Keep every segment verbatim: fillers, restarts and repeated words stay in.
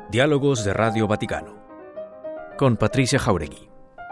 Diálogos de Radio Vaticano, con Patricia Jauregui.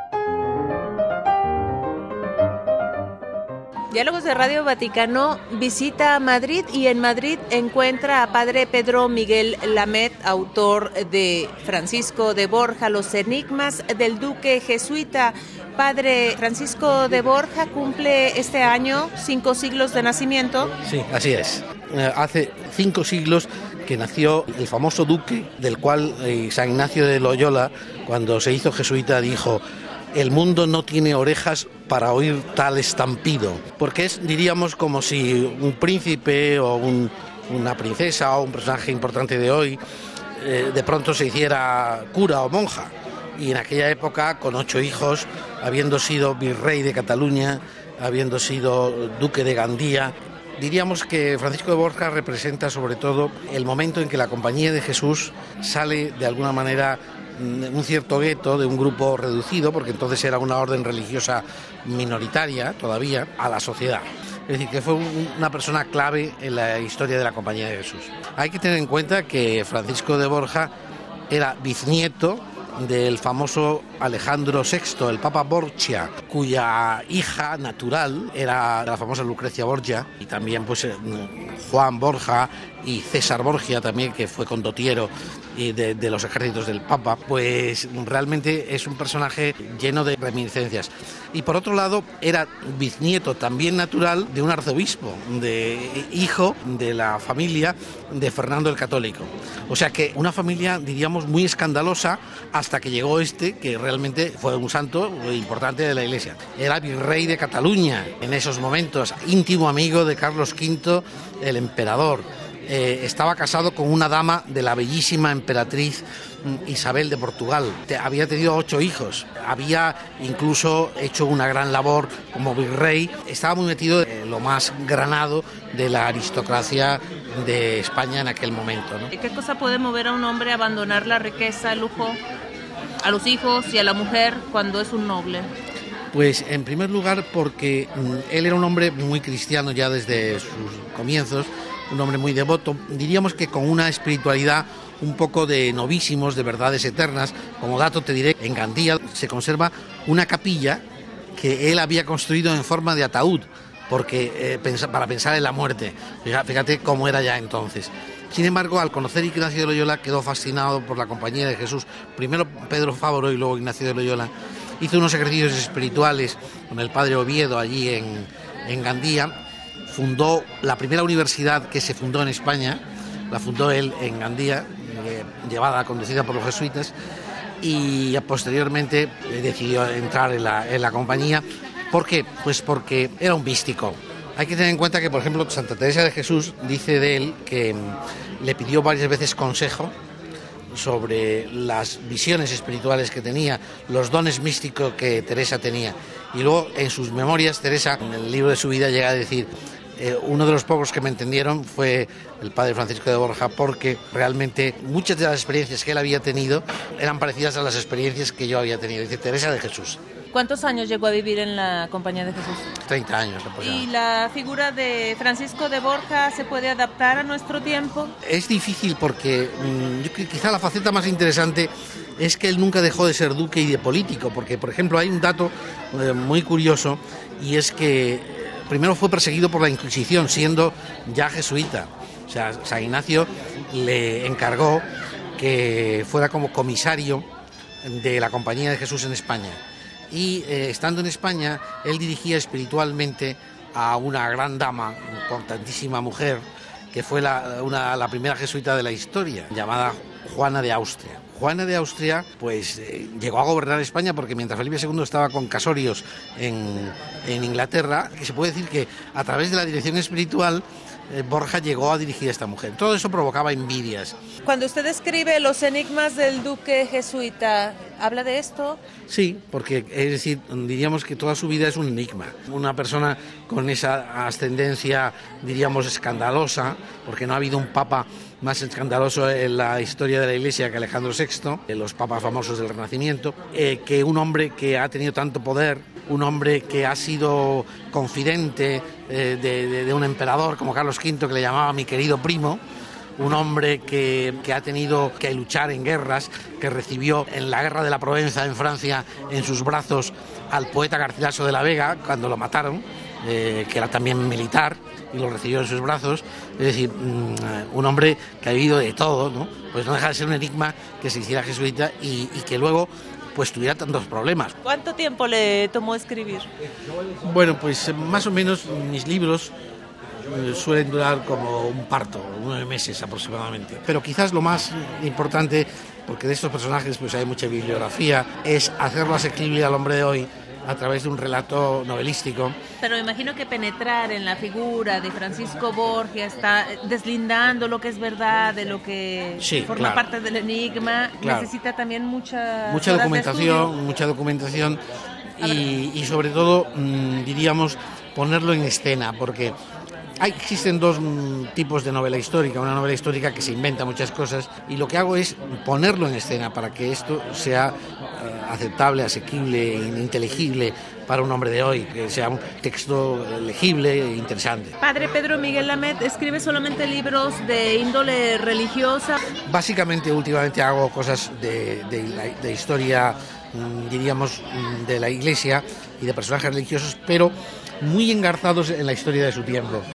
Diálogos de Radio Vaticano visita Madrid y en Madrid encuentra a Padre Pedro Miguel Lamet, autor de Francisco de Borja, Los enigmas del duque jesuita. Padre, Francisco de Borja cumple este año cinco siglos de nacimiento. Sí, así es. Eh, hace cinco siglos que nació el famoso duque, del cual eh, San Ignacio de Loyola, cuando se hizo jesuita, dijo: el mundo no tiene orejas para oír tal estampido, porque es, diríamos, como si un príncipe o un, una princesa o un personaje importante de hoy eh, de pronto se hiciera cura o monja. Y en aquella época, con ocho hijos, habiendo sido virrey de Cataluña, habiendo sido duque de Gandía, diríamos que Francisco de Borja representa sobre todo el momento en que la Compañía de Jesús sale de alguna manera un cierto gueto de un grupo reducido, porque entonces era una orden religiosa minoritaria todavía, a la sociedad. Es decir, que fue un, una persona clave en la historia de la Compañía de Jesús. Hay que tener en cuenta que Francisco de Borja era bisnieto del famoso Alejandro sexto, el Papa Borgia, cuya hija natural era la famosa Lucrecia Borgia, y también pues Juan Borja y César Borgia también, que fue condottiero de, de los ejércitos del Papa. Pues realmente es un personaje lleno de reminiscencias. Y por otro lado era bisnieto también natural de un arzobispo, de hijo de la familia de Fernando el Católico. O sea que una familia, diríamos, muy escandalosa, hasta que llegó este, que realmente fue un santo importante de la Iglesia. Era virrey de Cataluña en esos momentos, íntimo amigo de Carlos quinto, el emperador. Eh, estaba casado con una dama de la bellísima emperatriz Isabel de Portugal. Había tenido ocho hijos, había incluso hecho una gran labor como virrey. Estaba muy metido en lo más granado de la aristocracia de España en aquel momento, ¿no? ¿Qué cosa puede mover a un hombre a abandonar la riqueza, el lujo, a los hijos y a la mujer cuando es un noble? Pues en primer lugar porque él era un hombre muy cristiano ya desde sus comienzos, un hombre muy devoto, diríamos que con una espiritualidad un poco de novísimos, de verdades eternas. Como dato te diré, en Gandía se conserva una capilla que él había construido en forma de ataúd, porque eh, pensa, para pensar en la muerte. Fíjate cómo era ya entonces. Sin embargo, al conocer a Ignacio de Loyola, quedó fascinado por la Compañía de Jesús. Primero Pedro Fávoro y luego Ignacio de Loyola. Hizo unos ejercicios espirituales con el padre Oviedo allí en, en Gandía. Fundó la primera universidad que se fundó en España, la fundó él en Gandía, eh, llevada, conducida por los jesuitas, y posteriormente eh, decidió entrar en la, en la compañía. ¿Por qué? Pues porque era un místico. Hay que tener en cuenta que, por ejemplo, Santa Teresa de Jesús dice de él que mm, le pidió varias veces consejo sobre las visiones espirituales que tenía, los dones místicos que Teresa tenía. Y luego, en sus memorias, Teresa, en el libro de su vida, llega a decir: eh, uno de los pocos que me entendieron fue el padre Francisco de Borja, porque realmente muchas de las experiencias que él había tenido eran parecidas a las experiencias que yo había tenido. Dice Teresa de Jesús. ¿Cuántos años llegó a vivir en la Compañía de Jesús? treinta años. ¿Y la figura de Francisco de Borja se puede adaptar a nuestro tiempo? Es difícil porque mmm, yo, quizá la faceta más interesante es que él nunca dejó de ser duque y de político, porque, por ejemplo, hay un dato eh, muy curioso, y es que primero fue perseguido por la Inquisición, siendo ya jesuita. O sea, San Ignacio le encargó que fuera como comisario de la Compañía de Jesús en España. Y eh, estando en España, él dirigía espiritualmente a una gran dama, importantísima mujer, que fue la, una, la primera jesuita de la historia, llamada Juana de Austria. Juana de Austria pues eh, llegó a gobernar España porque mientras Felipe segundo estaba con Casorios en, en Inglaterra, que se puede decir que a través de la dirección espiritual eh, Borja llegó a dirigir a esta mujer. Todo eso provocaba envidias. Cuando usted escribe Los enigmas del duque jesuita, ¿habla de esto? Sí, porque es decir, diríamos que toda su vida es un enigma. Una persona con esa ascendencia, diríamos, escandalosa, porque no ha habido un papa más escandaloso en la historia de la Iglesia que Alejandro sexto, de los papas famosos del Renacimiento, eh, que un hombre que ha tenido tanto poder, un hombre que ha sido confidente eh, de, de, de un emperador como Carlos quinto, que le llamaba mi querido primo, un hombre que, que ha tenido que luchar en guerras, que recibió en la guerra de la Provenza en Francia en sus brazos al poeta Garcilaso de la Vega cuando lo mataron, eh, que era también militar, y lo recibió en sus brazos. Es decir, un hombre que ha vivido de todo, ¿no? Pues no deja de ser un enigma que se hiciera jesuita y, y que luego pues tuviera tantos problemas. ¿Cuánto tiempo le tomó escribir? Bueno, pues más o menos mis libros suelen durar como un parto, nueve meses aproximadamente. Pero quizás lo más importante, porque de estos personajes pues hay mucha bibliografía, es hacerlo asequible al hombre de hoy a través de un relato novelístico. Pero me imagino que penetrar en la figura de Francisco Borgia, está deslindando lo que es verdad de lo que sí, forma claro. parte del enigma, claro. Necesita también mucha mucha documentación, mucha documentación y, y sobre todo mmm, diríamos ponerlo en escena, porque hay, existen dos mm, tipos de novela histórica. Una novela histórica que se inventa muchas cosas y lo que hago es ponerlo en escena para que esto sea eh, aceptable, asequible, inteligible para un hombre de hoy, que sea un texto legible e interesante. Padre Pedro Miguel Lamet, ¿escribe solamente libros de índole religiosa? Básicamente, últimamente hago cosas de, de, de historia, diríamos, de la Iglesia y de personajes religiosos, pero muy engarzados en la historia de su tiempo.